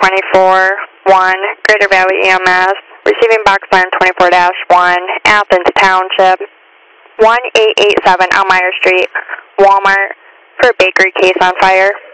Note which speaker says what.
Speaker 1: 24-1, Greater Valley EMS, receiving box line 24-1, Athens Township, 1887 Elmira Street, Walmart, for a bakery case on fire.